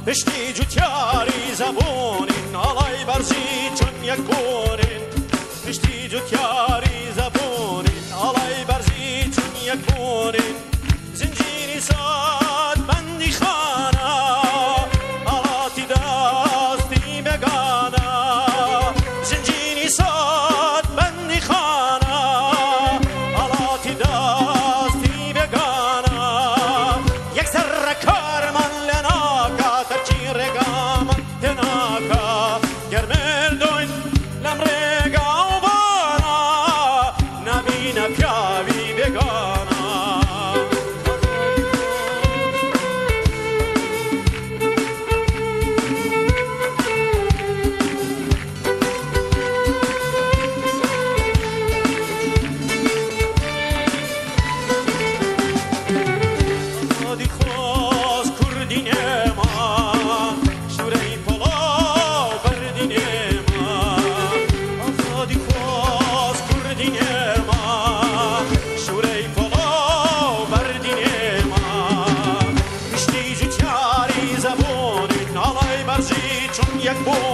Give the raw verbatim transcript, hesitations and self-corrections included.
پشتی جوتیاری زبونین آلای برزی چون یک بونین پشتی جوتیاری زبونین آلای برزی چون یک بونین زنجیری ساد بندی خانه آلاتی دستی بگانه زنجیری ساد بندی خانه آلاتی دستی بگانه یک سر کار من لناکا ترچی رگا من تناکا گرمل دوین لم رگا و بانا نبین پیاوی بگانا یک